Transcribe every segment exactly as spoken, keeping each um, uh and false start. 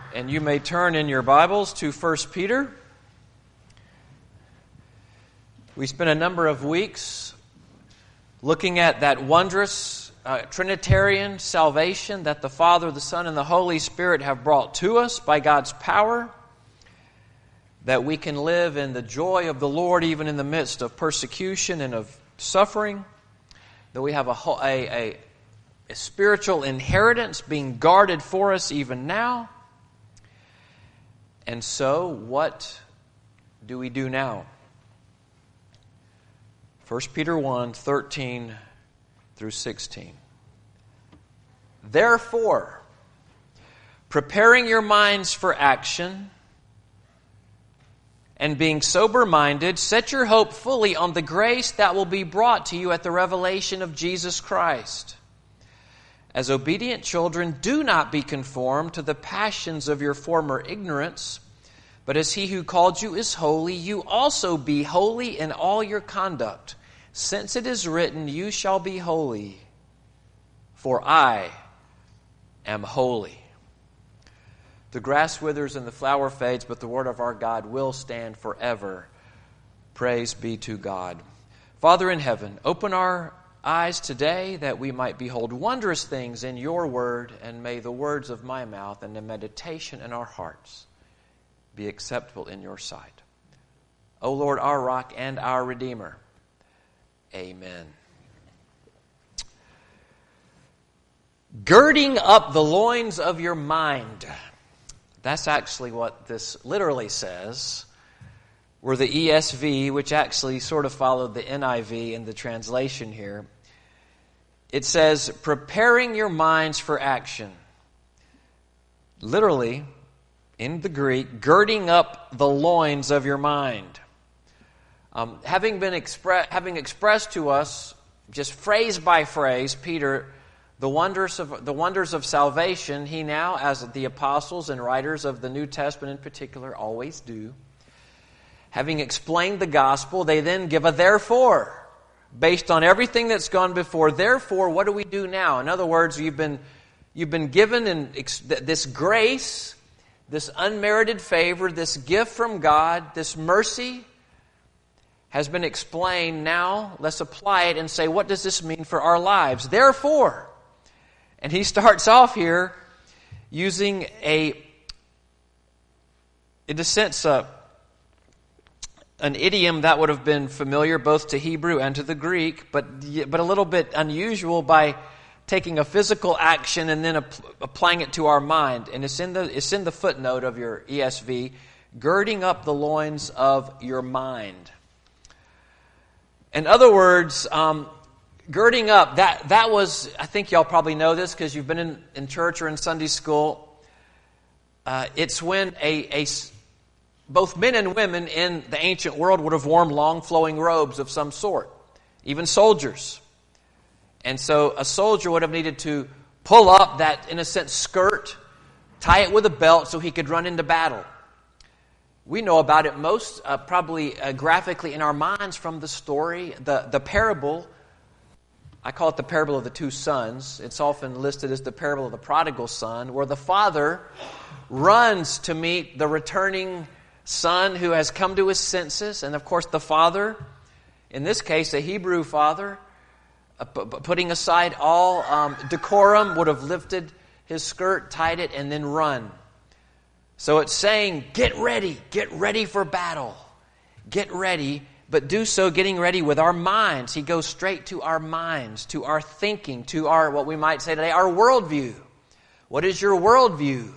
And you may turn in your Bibles to First Peter. We spent a number of weeks looking at that wondrous uh, Trinitarian salvation that the Father, the Son, and the Holy Spirit have brought to us by God's power, that we can live in the joy of the Lord even in the midst of persecution and of suffering, that we have a, a, a, a spiritual inheritance being guarded for us even now. And so, what do we do now? First Peter one, thirteen through sixteen. Therefore, preparing your minds for action, and being sober-minded, set your hope fully on the grace that will be brought to you at the revelation of Jesus Christ. As obedient children, do not be conformed to the passions of your former ignorance, but as He who called you is holy, you also be holy in all your conduct. Since it is written, you shall be holy, for I am holy. The grass withers and the flower fades, but the word of our God will stand forever. Praise be to God. Father in heaven, open our eyes today that we might behold wondrous things in your word, and may the words of my mouth and the meditation in our hearts be acceptable in your sight. O Lord, our rock and our Redeemer. Amen. Girding up the loins of your mind. That's actually what this literally says. Were the E S V, which actually sort of followed the N I V in the translation here. It says, preparing your minds for action. Literally, in the Greek, girding up the loins of your mind. Um, having been expre- having expressed to us, just phrase by phrase, Peter, the wonders of the wonders of salvation, he now, as the apostles and writers of the New Testament in particular, always do. Having explained the gospel, they then give a therefore, based on everything that's gone before. Therefore, what do we do now? In other words, you've been you've been given in ex- this grace, this unmerited favor, this gift from God, this mercy has been explained. Now, let's apply it and say, what does this mean for our lives? Therefore, and he starts off here using a, in a sense, uh, an idiom that would have been familiar both to Hebrew and to the Greek, but but a little bit unusual by taking a physical action and then ap- applying it to our mind. And it's in the it's in the footnote of your E S V, girding up the loins of your mind. In other words, um, girding up, that that was, I think y'all probably know this because you've been in, in church or in Sunday school. Uh, it's when a, a, both men and women in the ancient world would have worn long flowing robes of some sort, even soldiers. And so a soldier would have needed to pull up that, in a sense, skirt, tie it with a belt so he could run into battle. We know about it most uh, probably uh, graphically in our minds from the story, the, the parable. I call it the parable of the two sons. It's often listed as the parable of the prodigal son, where the father runs to meet the returning son who has come to his senses. And of course the father, in this case a Hebrew father, uh, p- putting aside all um, decorum, would have lifted his skirt, tied it, and then run. So it's saying, get ready, get ready for battle. Get ready, but do so getting ready with our minds. He goes straight to our minds, to our thinking, to our, what we might say today, our worldview. What is your worldview?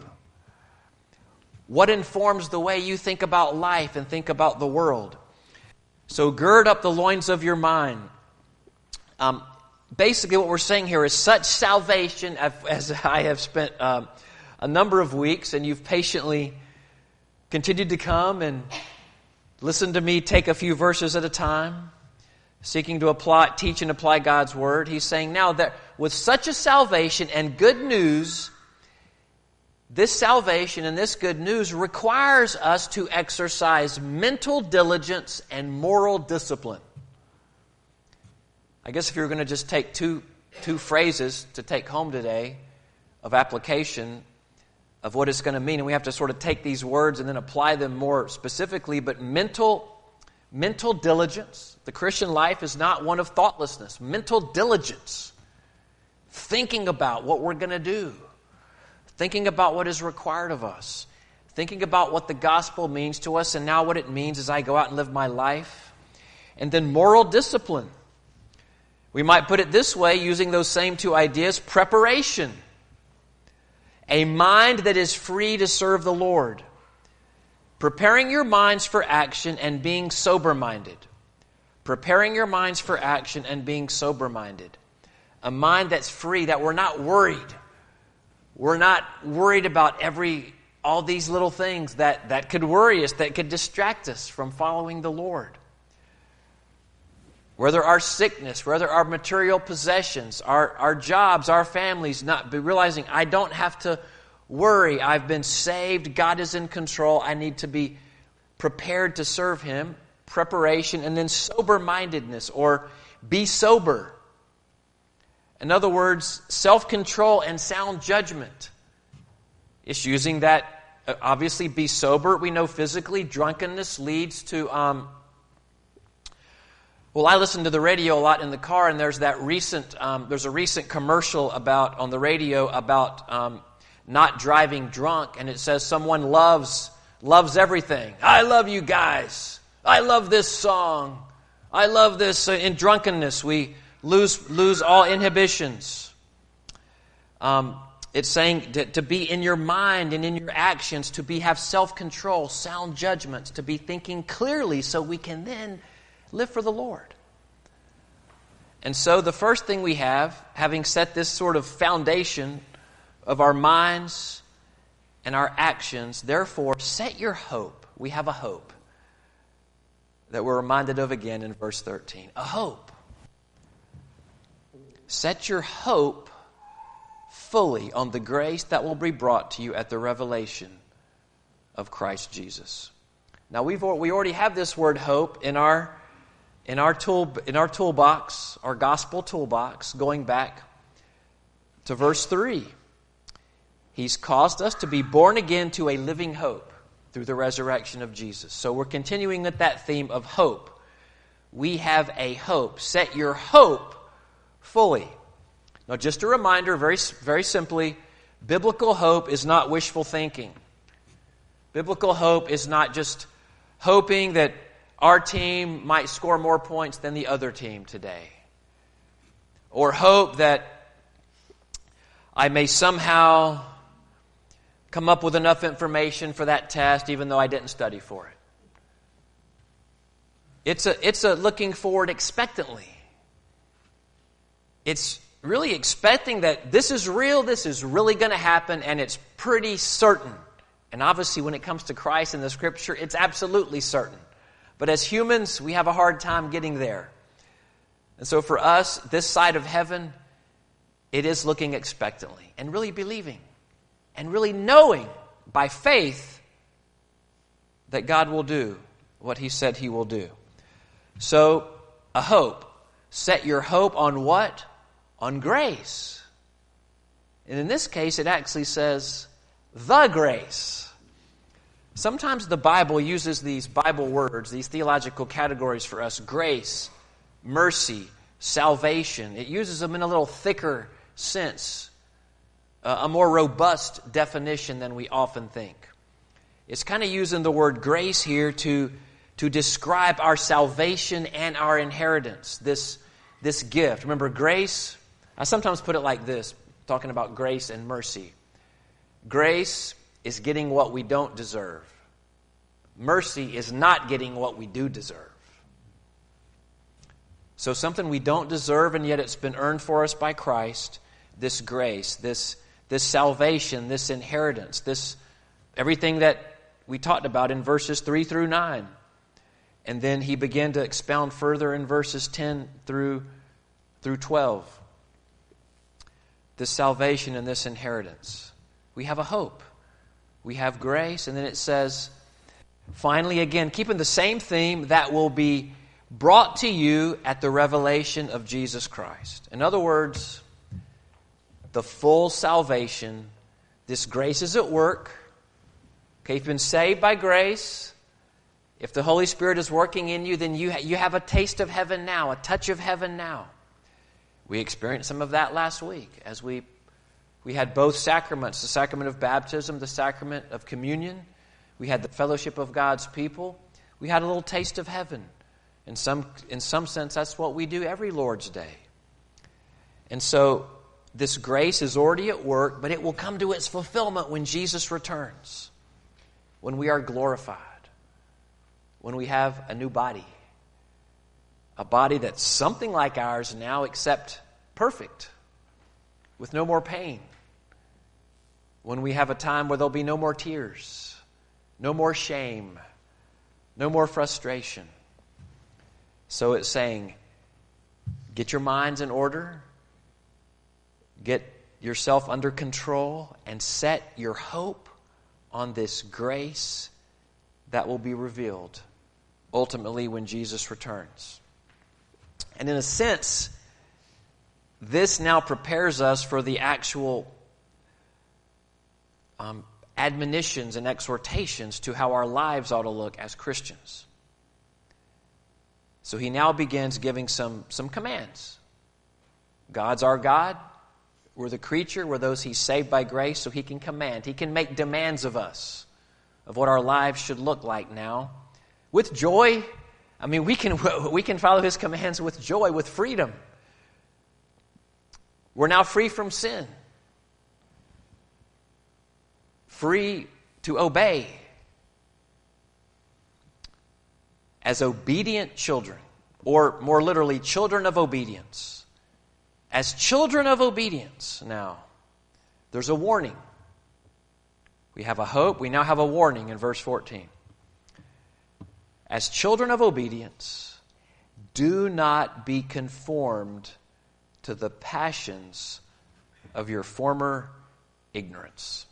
What informs the way you think about life and think about the world? So gird up the loins of your mind. Um, basically what we're saying here is such salvation, as I have spent um, a number of weeks, and you've patiently continued to come and listen to me take a few verses at a time, seeking to apply, teach and apply God's Word. He's saying now that with such a salvation and good news, this salvation and this good news requires us to exercise mental diligence and moral discipline. I guess if you were going to just take two two phrases to take home today of application, of what it's going to mean. And we have to sort of take these words and then apply them more specifically. But mental, mental diligence. The Christian life is not one of thoughtlessness. Mental diligence. Thinking about what we're going to do. Thinking about what is required of us. Thinking about what the gospel means to us and now what it means as I go out and live my life. And then moral discipline. We might put it this way, using those same two ideas, preparation. A mind that is free to serve the Lord. Preparing your minds for action and being sober-minded. Preparing your minds for action and being sober-minded. A mind that's free, that we're not worried. We're not worried about every all these little things that, that could worry us, that could distract us from following the Lord. Whether our sickness, whether our material possessions, our, our jobs, our families, not be realizing I don't have to worry. I've been saved. God is in control. I need to be prepared to serve Him. Preparation, and then sober-mindedness, or be sober. In other words, self-control and sound judgment. It's using that, obviously, be sober. We know physically drunkenness leads to... Um, Well, I listen to the radio a lot in the car, and there's that recent, um, there's a recent commercial about on the radio about um, not driving drunk, and it says someone loves loves everything. I love you guys. I love this song. I love this. Uh, in drunkenness, we lose lose all inhibitions. Um, it's saying to, to be in your mind and in your actions, to be have self-control, sound judgments, to be thinking clearly, so we can then live for the Lord. And so the first thing we have, having set this sort of foundation of our minds and our actions, therefore set your hope. We have a hope that we're reminded of again in verse thirteen. A hope. Set your hope fully on the grace that will be brought to you at the revelation of Christ Jesus. Now we've we already have this word hope in our In our tool, in our toolbox, our gospel toolbox, going back to verse three. He's caused us to be born again to a living hope through the resurrection of Jesus. So we're continuing with that theme of hope. We have a hope. Set your hope fully. Now, just a reminder, very, very simply, biblical hope is not wishful thinking. Biblical hope is not just hoping that our team might score more points than the other team today. Or hope that I may somehow come up with enough information for that test even though I didn't study for it. It's a, it's a looking forward expectantly. It's really expecting that this is real, this is really going to happen, and it's pretty certain. And obviously when it comes to Christ and the Scripture, it's absolutely certain. But as humans, we have a hard time getting there. And so for us, this side of heaven, it is looking expectantly and really believing and really knowing by faith that God will do what He said He will do. So, a hope. Set your hope on what? On grace. And in this case, it actually says, the grace. Sometimes the Bible uses these Bible words, these theological categories for us. Grace, mercy, salvation. It uses them in a little thicker sense, uh, a more robust definition than we often think. It's kind of using the word grace here to, to describe our salvation and our inheritance, this, this gift. Remember, grace, I sometimes put it like this, talking about grace and mercy. Grace is getting what we don't deserve. Mercy is not getting what we do deserve. So something we don't deserve, and yet it's been earned for us by Christ, this grace, this, this salvation, this inheritance, this everything that we talked about in verses three through nine. And then he began to expound further in verses ten through, through twelve. This salvation and this inheritance. We have a hope. We have grace, and then it says, finally, again, keeping the same theme, that will be brought to you at the revelation of Jesus Christ. In other words, the full salvation This grace is at work. Okay, you've been saved by grace. If the Holy Spirit is working in you, then you, ha- you have a taste of heaven now, a touch of heaven now. We experienced some of that last week as we we had both sacraments, the sacrament of baptism, the sacrament of communion. We had the fellowship of God's people. We had a little taste of heaven. In some, in some sense, that's what we do every Lord's Day. And so this grace is already at work, but it will come to its fulfillment when Jesus returns, when we are glorified, when we have a new body, a body that's something like ours now, except perfect, with no more pain, when we have a time where there'll be no more tears, no more shame, no more frustration. So it's saying, get your minds in order, get yourself under control, and set your hope on this grace that will be revealed ultimately when Jesus returns. And in a sense, this now prepares us for the actual um, admonitions and exhortations to how our lives ought to look as Christians. So he now begins giving some, some commands. God's our God. We're the creature. We're those he's saved by grace, so he can command. He can make demands of us, of what our lives should look like now. With joy. I mean, we can, we can follow his commands with joy, with freedom. We're now free from sin. Free to obey. As obedient children, or more literally, children of obedience. As children of obedience, now, there's a warning. We have a hope. We now have a warning in verse fourteen. As children of obedience, do not be conformed to the passions of your former ignorance.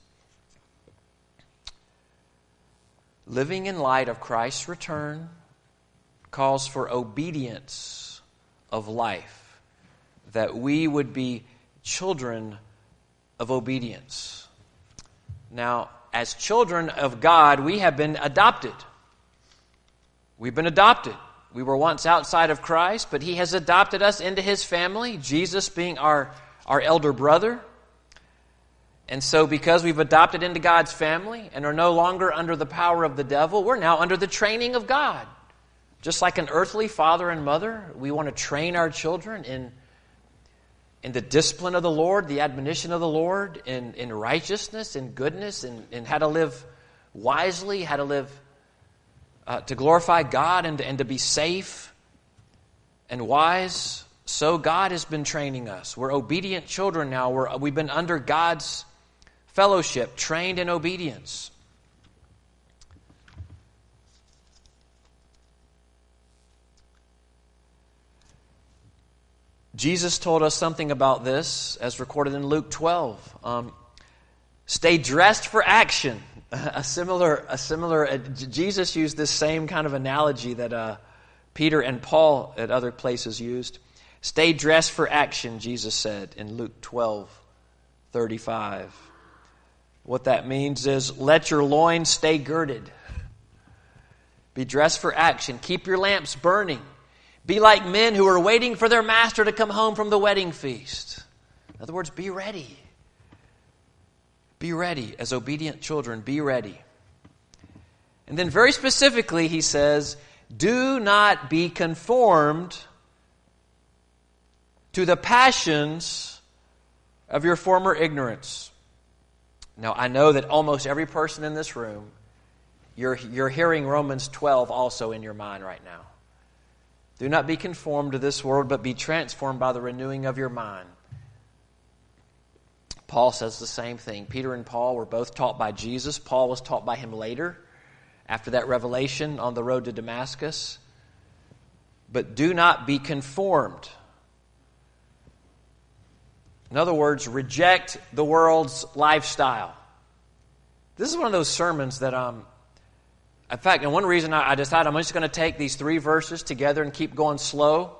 Living in light of Christ's return calls for obedience of life, that we would be children of obedience. Now, as children of God, we have been adopted. We've been adopted. We were once outside of Christ, but he has adopted us into his family, Jesus being our, our elder brother. And so because we've adopted into God's family and are no longer under the power of the devil, we're now under the training of God. Just like an earthly father and mother, we want to train our children in, in the discipline of the Lord, the admonition of the Lord, in, in righteousness, in goodness, in, in how to live wisely, how to live uh, to glorify God and, and to be safe and wise. So God has been training us. We're obedient children now. We're, we've been under God's fellowship, trained in obedience. Jesus told us something about this as recorded in Luke twelve. Um, stay dressed for action. A similar, a similar. Uh, Jesus used this same kind of analogy that uh, Peter and Paul at other places used. Stay dressed for action, Jesus said in Luke twelve thirty-five. What that means is let your loins stay girded. Be dressed for action. Keep your lamps burning. Be like men who are waiting for their master to come home from the wedding feast. In other words, be ready. Be ready. As obedient children, be ready. And then very specifically, he says, do not be conformed to the passions of your former ignorance. Now, I know that almost every person in this room, you're, you're hearing Romans twelve also in your mind right now. Do not be conformed to this world, but be transformed by the renewing of your mind. Paul says the same thing. Peter and Paul were both taught by Jesus. Paul was taught by him later, after that revelation on the road to Damascus. But do not be conformed. In other words, reject the world's lifestyle. This is one of those sermons that um. In fact, and one reason I decided I'm just going to take these three verses together and keep going slow,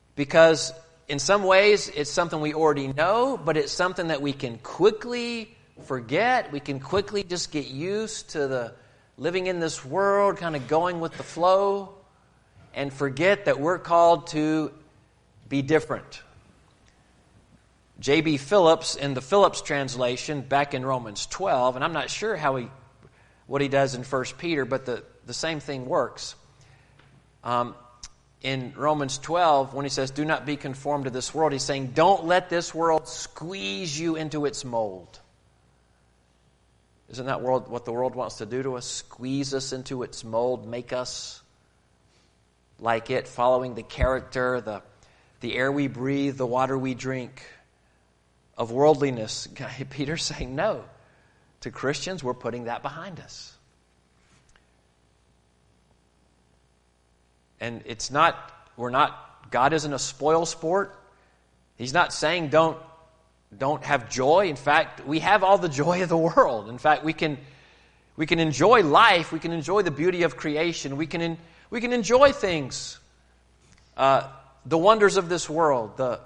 because in some ways it's something we already know, but it's something that we can quickly forget. We can quickly just get used to the living in this world, kind of going with the flow, and forget that we're called to be different. J B Phillips, in the Phillips translation, back in Romans twelve, and I'm not sure how he, what he does in First Peter, but the, the same thing works. Um, in Romans twelve, when he says, do not be conformed to this world, he's saying, don't let this world squeeze you into its mold. Isn't that world what the world wants to do to us? Squeeze us into its mold, make us like it, following the character, the, the air we breathe, the water we drink of worldliness. Peter's saying no. To Christians, we're putting that behind us. And it's not, we're not, God isn't a spoil sport. He's not saying don't, don't have joy. In fact, we have all the joy of the world. In fact, we can, we can enjoy life. We can enjoy the beauty of creation. We can, in, we can enjoy things, uh, the wonders of this world, the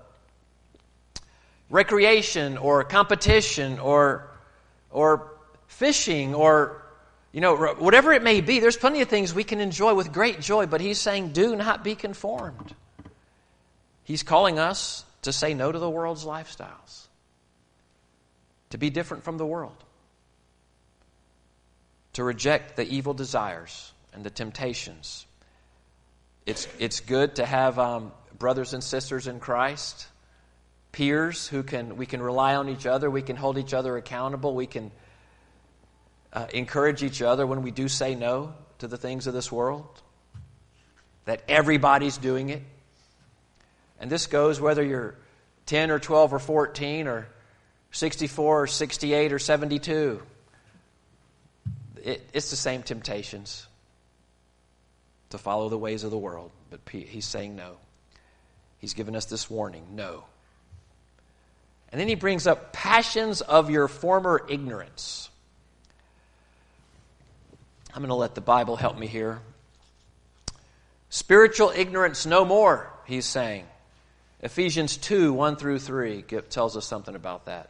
recreation or competition or, or fishing or, you know, whatever it may be. There's plenty of things we can enjoy with great joy, but he's saying, do not be conformed. He's calling us to say no to the world's lifestyles, to be different from the world, to reject the evil desires and the temptations. It's, it's good to have um, brothers and sisters in Christ, peers who can, we can rely on each other, we can hold each other accountable, we can Uh, encourage each other when we do say no to the things of this world, that everybody's doing it. And this goes whether you're ten or twelve or fourteen or sixty-four or sixty-eight or seventy-two. It, it's the same temptations to follow the ways of the world. But he's saying no. He's given us this warning, no. And then he brings up passions of your former ignorance. I'm going to let the Bible help me here. Spiritual ignorance no more, he's saying. Ephesians two, one through three tells us something about that.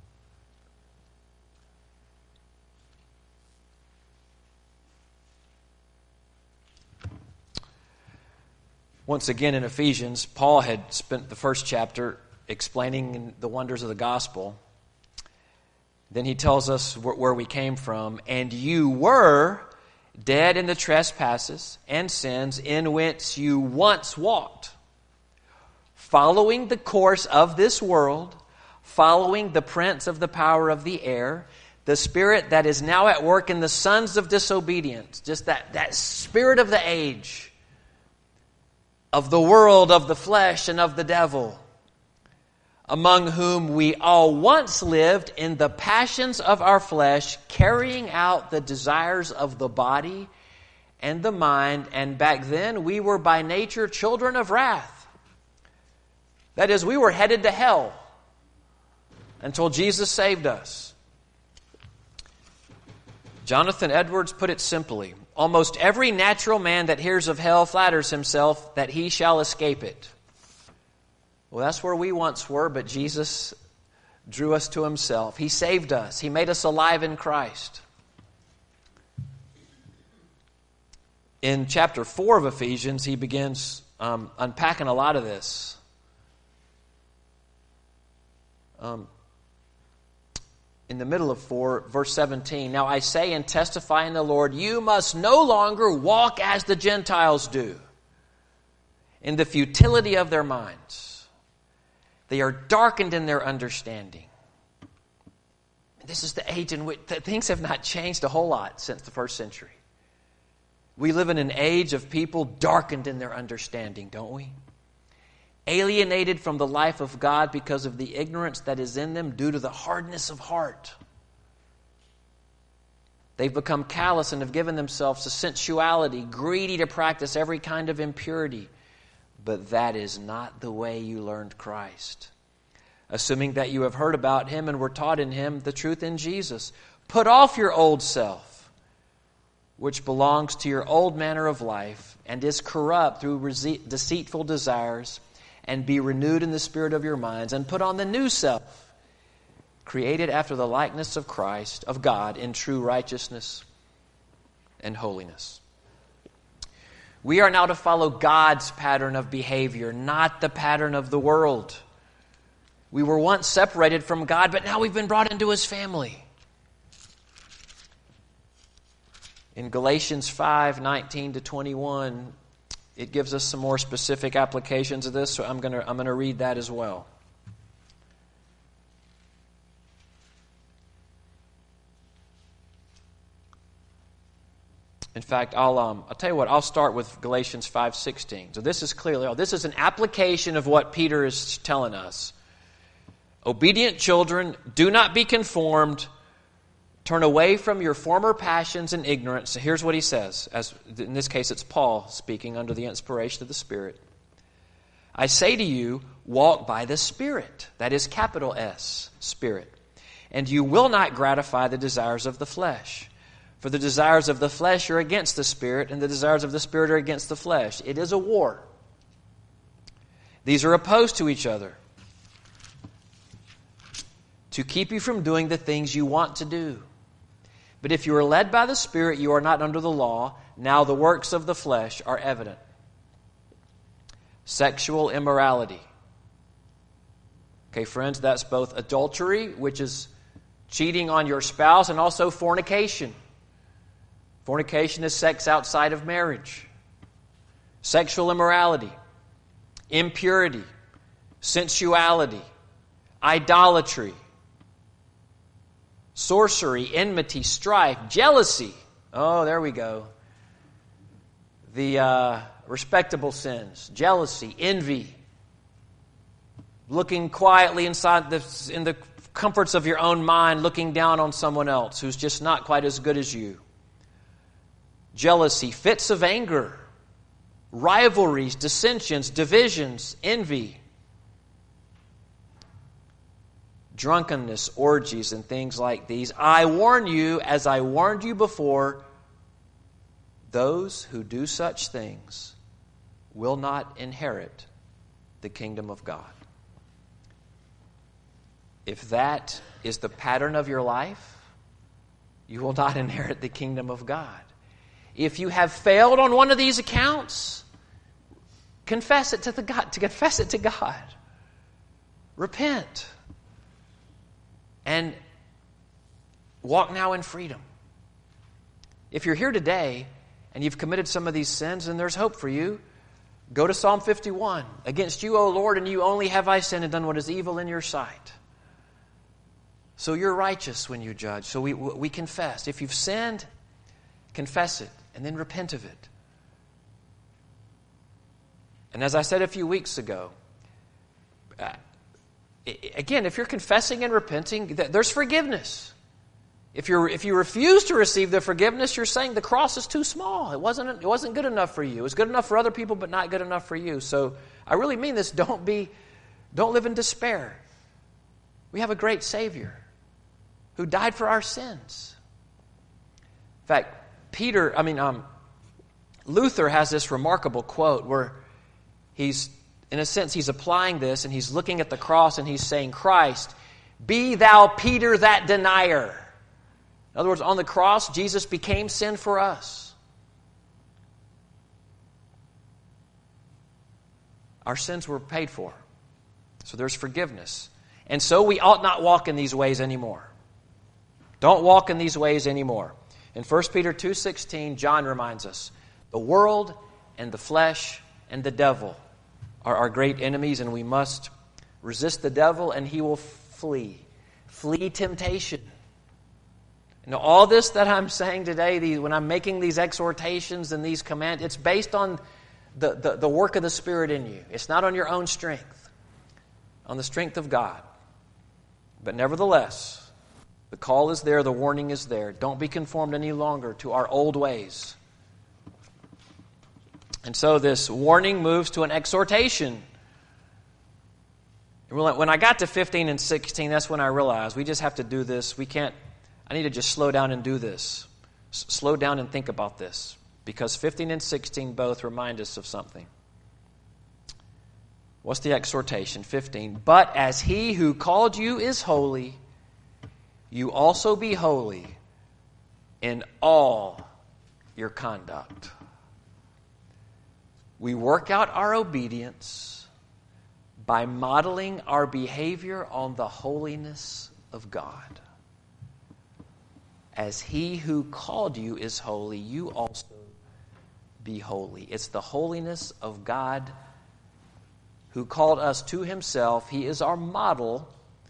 Once again in Ephesians, Paul had spent the first chapter explaining the wonders of the gospel. Then he tells us where we came from. And you were dead in the trespasses and sins in which you once walked, following the course of this world, following the prince of the power of the air, the spirit that is now at work in the sons of disobedience, just that, that spirit of the age, of the world, of the flesh, and of the devil, among whom we all once lived in the passions of our flesh, carrying out the desires of the body and the mind. And back then, we were by nature children of wrath. That is, we were headed to hell until Jesus saved us. Jonathan Edwards put it simply: almost every natural man that hears of hell flatters himself that he shall escape it. Well, that's where we once were, but Jesus drew us to himself. He saved us. He made us alive in Christ. In chapter four of Ephesians, he begins um, unpacking a lot of this. Um, in the middle of four, verse seventeen, now I say and testify in the Lord, you must no longer walk as the Gentiles do, in the futility of their minds. They are darkened in their understanding. This is the age in which things have not changed a whole lot since the first century. We live in an age of people darkened in their understanding, don't we? Alienated from the life of God because of the ignorance that is in them due to the hardness of heart. They've become callous and have given themselves to sensuality, greedy to practice every kind of impurity. But that is not the way you learned Christ. Assuming that you have heard about him and were taught in him the truth in Jesus. Put off your old self, which belongs to your old manner of life and is corrupt through rese- deceitful desires, and be renewed in the spirit of your minds, and put on the new self, created after the likeness of Christ, of God, in true righteousness and holiness. We are now to follow God's pattern of behavior, not the pattern of the world. We were once separated from God, but now we've been brought into His family. In Galatians five, nineteen to twenty-one, it gives us some more specific applications of this, so I'm going to I'm going to read that as well. In fact, I'll um, I'll tell you what. I'll start with Galatians five sixteen. So this is clearly this is an application of what Peter is telling us. Obedient children, do not be conformed. Turn away from your former passions and ignorance. So here's what he says. As in this case, it's Paul speaking under the inspiration of the Spirit. I say to you, walk by the Spirit. That is capital S, Spirit. And you will not gratify the desires of the flesh. For the desires of the flesh are against the Spirit, and the desires of the Spirit are against the flesh. It is a war. These are opposed to each other, to keep you from doing the things you want to do. But if you are led by the Spirit, you are not under the law. Now the works of the flesh are evident. Sexual immorality. Okay, friends, that's both adultery, which is cheating on your spouse, and also fornication. Fornication is sex outside of marriage. Sexual immorality, impurity, sensuality, idolatry, sorcery, enmity, strife, jealousy. Oh, there we go. The uh, respectable sins, jealousy, envy, looking quietly inside the, in the comforts of your own mind, looking down on someone else who's just not quite as good as you. Jealousy, fits of anger, rivalries, dissensions, divisions, envy, drunkenness, orgies, and things like these. I warn you, as I warned you before, those who do such things will not inherit the kingdom of God. If that is the pattern of your life, you will not inherit the kingdom of God. If you have failed on one of these accounts, confess it to the God, to confess it to God. Repent. And walk now in freedom. If you're here today and you've committed some of these sins, then there's hope for you. Go to Psalm fifty-one. Against you, O Lord, and you only have I sinned and done what is evil in your sight. So you're righteous when you judge. So we we confess. If you've sinned, confess it and then repent of it. And as I said a few weeks ago, uh, again, if you're confessing and repenting, there's forgiveness. If you if you refuse to receive the forgiveness, you're saying the cross is too small. It wasn't it wasn't good enough for you. It was good enough for other people, but not good enough for you. So I really mean this. Don't be, don't live in despair. We have a great Savior who died for our sins. In fact, Peter, I mean, um, Luther has this remarkable quote where he's, in a sense, he's applying this and he's looking at the cross and he's saying, Christ, be thou Peter that denier. In other words, on the cross, Jesus became sin for us. Our sins were paid for. So there's forgiveness. And so we ought not walk in these ways anymore. Don't walk in these ways anymore. In First Peter two sixteen, John reminds us, the world and the flesh and the devil are our great enemies, and we must resist the devil and he will flee. Flee temptation. Now, all this that I'm saying today, these, when I'm making these exhortations and these commands, it's based on the, the, the work of the Spirit in you. It's not on your own strength, on the strength of God. But nevertheless, the call is there, the warning is there. Don't be conformed any longer to our old ways. And so this warning moves to an exhortation. When I got to fifteen and sixteen, that's when I realized we just have to do this. We can't, I need to just slow down and do this. S- slow down and think about this. Because fifteen and sixteen both remind us of something. What's the exhortation? fifteen. But as he who called you is holy, you also be holy in all your conduct. We work out our obedience by modeling our behavior on the holiness of God. As He who called you is holy, you also be holy. It's the holiness of God who called us to Himself. He is our model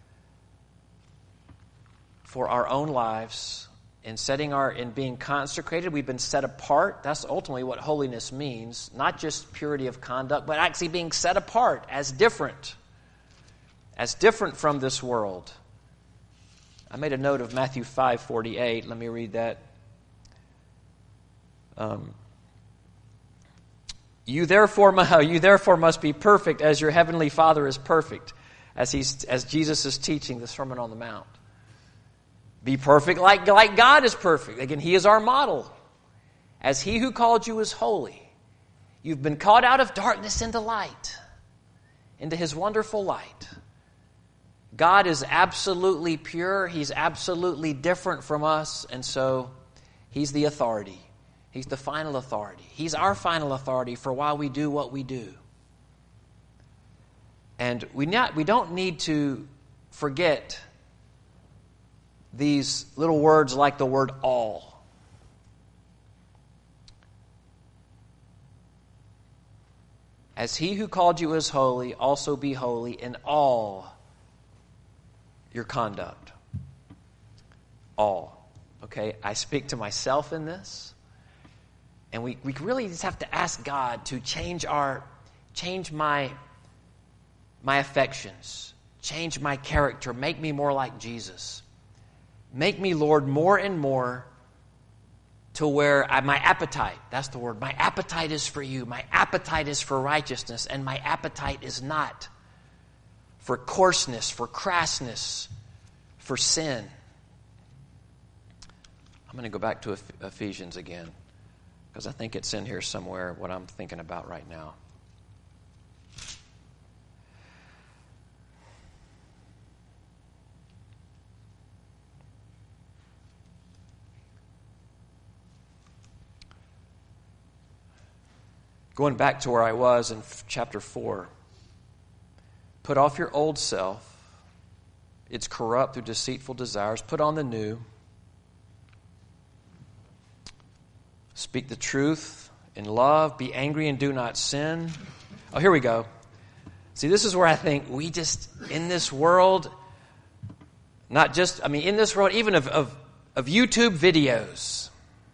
for our own lives in setting our in being consecrated. We've been set apart. That's ultimately what holiness means. Not just purity of conduct, but actually being set apart as different. As different from this world. I made a note of Matthew five forty-eight. Let me read that. Um, you therefore, you therefore must be perfect as your heavenly Father is perfect, as he's as Jesus is teaching the Sermon on the Mount. Be perfect like, like God is perfect. Again, He is our model. As He who called you is holy. You've been called out of darkness into light, into His wonderful light. God is absolutely pure. He's absolutely different from us, and so He's the authority. He's the final authority. He's our final authority for why we do what we do. And we not we don't need to forget these little words like the word all. As He who called you is holy, also be holy in all your conduct. All. Okay, I speak to myself in this. And we, we really just have to ask God to change our, change my, my affections, change my character, make me more like Jesus. Make me, Lord, more and more to where I, my appetite, that's the word, my appetite is for you. My appetite is for righteousness, and my appetite is not for coarseness, for crassness, for sin. I'm going to go back to Ephesians again, because I think it's in here somewhere, what I'm thinking about right now. Going back to where I was in chapter four. Put off your old self. It's corrupt through deceitful desires. Put on the new. Speak the truth in love. Be angry and do not sin. Oh, here we go. See, this is where I think we just, in this world, not just, I mean, in this world, even of, of, of YouTube videos.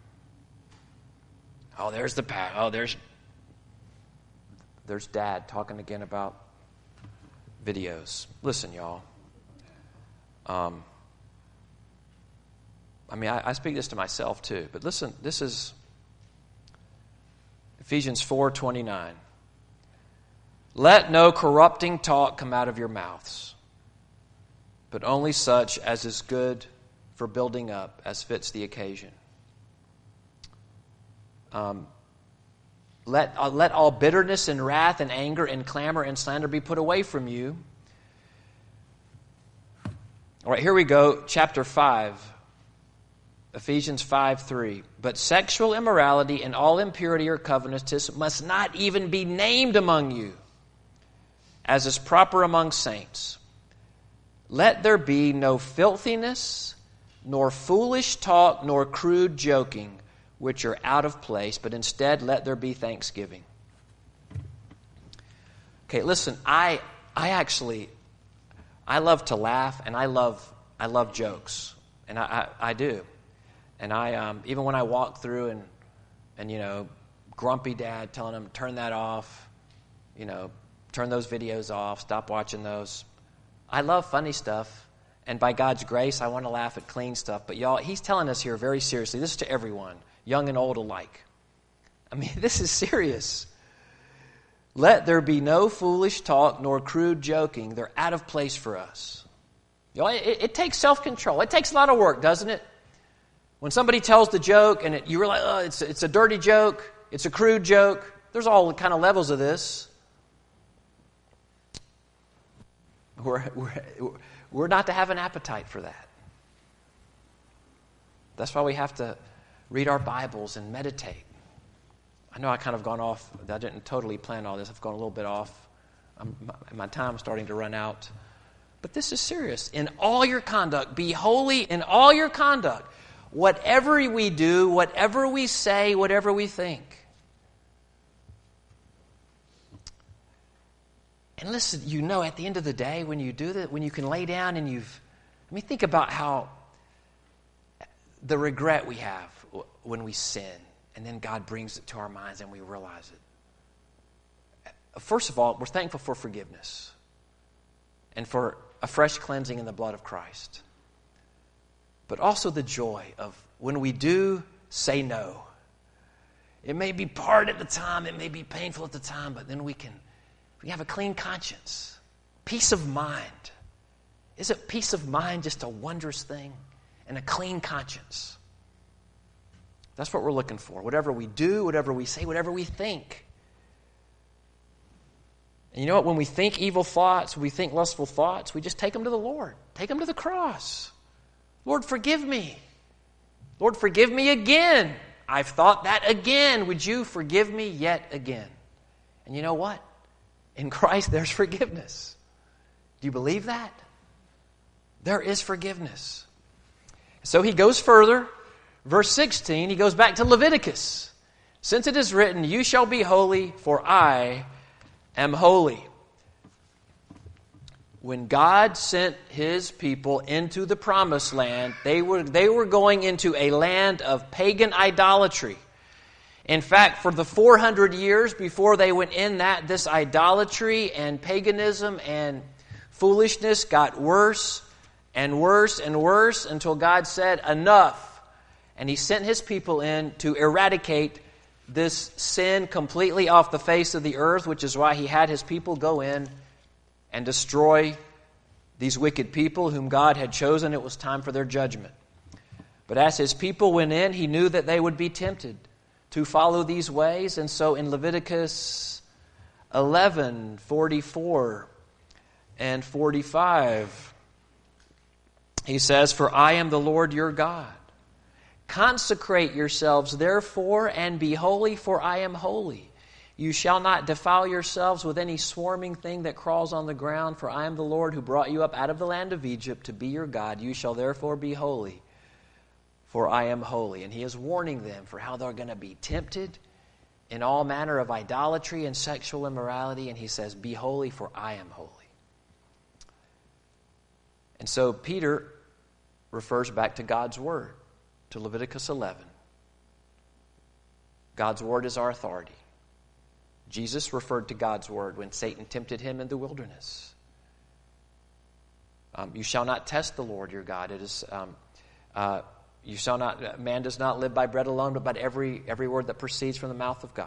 Oh, there's the, oh, there's, there's Dad talking again about videos. Listen, y'all. Um, I mean, I, I speak this to myself too, but listen, this is Ephesians four twenty-nine. Let no corrupting talk come out of your mouths, but only such as is good for building up, as fits the occasion. Um, let, uh, let all bitterness and wrath and anger and clamor and slander be put away from you. All right, here we go, chapter five. Ephesians five three. But sexual immorality and all impurity or covetousness must not even be named among you, as is proper among saints. Let there be no filthiness, nor foolish talk, nor crude joking, which are out of place, but instead let there be thanksgiving. Okay, listen, I I actually I love to laugh, and I love I love jokes, and I I, I do. And I, um, even when I walk through and, and, you know, grumpy dad telling him, turn that off, you know, turn those videos off, stop watching those. I love funny stuff. And by God's grace, I want to laugh at clean stuff. But y'all, He's telling us here very seriously, this is to everyone, young and old alike. I mean, this is serious. Let there be no foolish talk nor crude joking. They're out of place for us. Y'all, it, it takes self-control. It takes a lot of work, doesn't it? When somebody tells the joke and it, you realize, oh, it's, it's a dirty joke, it's a crude joke, there's all kind of levels of this. We're, we're, we're not to have an appetite for that. That's why we have to read our Bibles and meditate. I know I kind of gone off. I didn't totally plan all this. I've gone a little bit off. I'm, my, my time's starting to run out. But this is serious. In all your conduct, be holy in all your conduct. Whatever we do, whatever we say, whatever we think. And listen, you know, at the end of the day, when you do that, when you can lay down and you've... I mean, think about how the regret we have when we sin, and then God brings it to our minds and we realize it. First of all, we're thankful for forgiveness and for a fresh cleansing in the blood of Christ. But also the joy of when we do say no. It may be hard at the time, it may be painful at the time, but then we can we have a clean conscience, peace of mind. Isn't peace of mind just a wondrous thing? And a clean conscience. That's what we're looking for. Whatever we do, whatever we say, whatever we think. And you know what? When we think evil thoughts, we think lustful thoughts, we just take them to the Lord. Take them to the cross. Lord, forgive me. Lord, forgive me again. I've thought that again. Would you forgive me yet again? And you know what? In Christ, there's forgiveness. Do you believe that? There is forgiveness. So he goes further. Verse sixteen, he goes back to Leviticus. Since it is written, you shall be holy, for I am holy. When God sent his people into the promised land, they were, they were going into a land of pagan idolatry. In fact, for the four hundred years before they went in that, this idolatry and paganism and foolishness got worse and worse and worse until God said, enough. And he sent his people in to eradicate this sin completely off the face of the earth, which is why he had his people go in and destroy these wicked people whom God had chosen. It was time for their judgment. But as his people went in, he knew that they would be tempted to follow these ways. And so in Leviticus eleven, forty-four and forty-five, he says, for I am the Lord your God. Consecrate yourselves, therefore, and be holy, for I am holy. You shall not defile yourselves with any swarming thing that crawls on the ground, for I am the Lord who brought you up out of the land of Egypt to be your God. You shall therefore be holy, for I am holy. And he is warning them for how they're going to be tempted in all manner of idolatry and sexual immorality. And he says, be holy, for I am holy. And so Peter refers back to God's word, to Leviticus eleven. God's word is our authority. Jesus referred to God's word when Satan tempted him in the wilderness. Um, you shall not test the Lord your God. It is um, uh, you shall not. Man does not live by bread alone, but by every every word that proceeds from the mouth of God.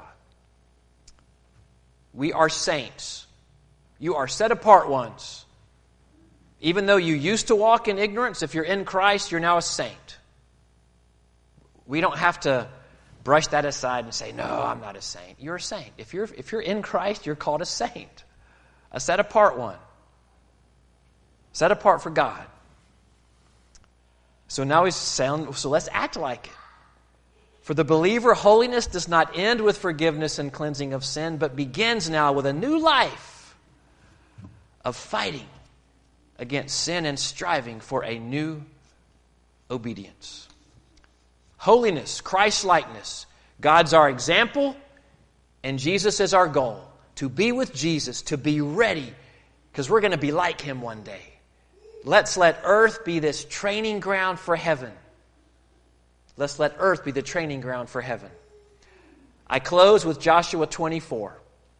We are saints. You are set apart ones. Even though you used to walk in ignorance, if you're in Christ, you're now a saint. We don't have to brush that aside and say, no, I'm not a saint. You're a saint. If you're, if you're in Christ, you're called a saint. A set apart one. Set apart for God. So now he's saying, so let's act like it. For the believer, holiness does not end with forgiveness and cleansing of sin, but begins now with a new life of fighting against sin and striving for a new obedience. Holiness, Christ-likeness. God's our example, and Jesus is our goal. To be with Jesus, to be ready, because we're going to be like him one day. Let's let earth be this training ground for heaven. Let's let earth be the training ground for heaven. I close with Joshua twenty-four.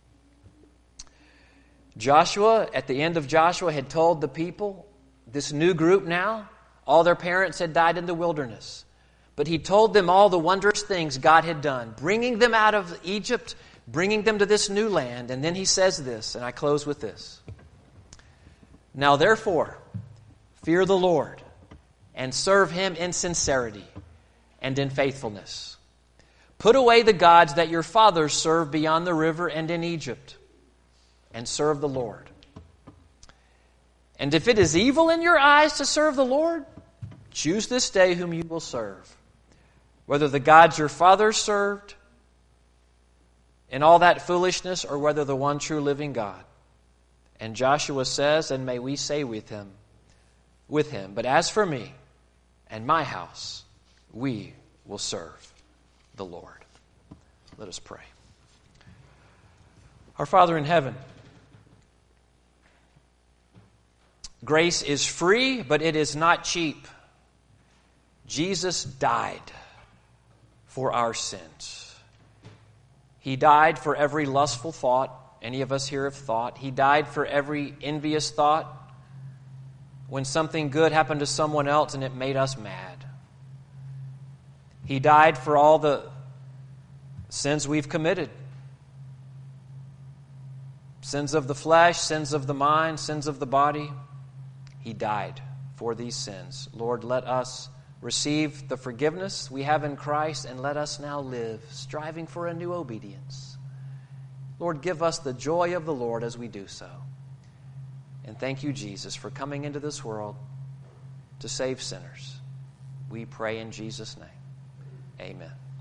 Joshua, at the end of Joshua, had told the people, this new group now, all their parents had died in the wilderness. But he told them all the wondrous things God had done, bringing them out of Egypt, bringing them to this new land. And then he says this, and I close with this. Now therefore, fear the Lord, and serve him in sincerity and in faithfulness. Put away the gods that your fathers served beyond the river and in Egypt, and serve the Lord. And if it is evil in your eyes to serve the Lord, choose this day whom you will serve, whether the gods your fathers served in all that foolishness, or whether the one true living God. And Joshua says, and may we say with him, with him, but as for me and my house, we will serve the Lord. Let us pray. Our Father in heaven, grace is free, but it is not cheap. Jesus died for our sins. He died for every lustful thought any of us here have thought. He died for every envious thought when something good happened to someone else and it made us mad. He died for all the sins we've committed. Sins of the flesh, sins of the mind, sins of the body. He died for these sins. Lord, let us receive the forgiveness we have in Christ, and let us now live, striving for a new obedience. Lord, give us the joy of the Lord as we do so. And thank you, Jesus, for coming into this world to save sinners. We pray in Jesus' name. Amen.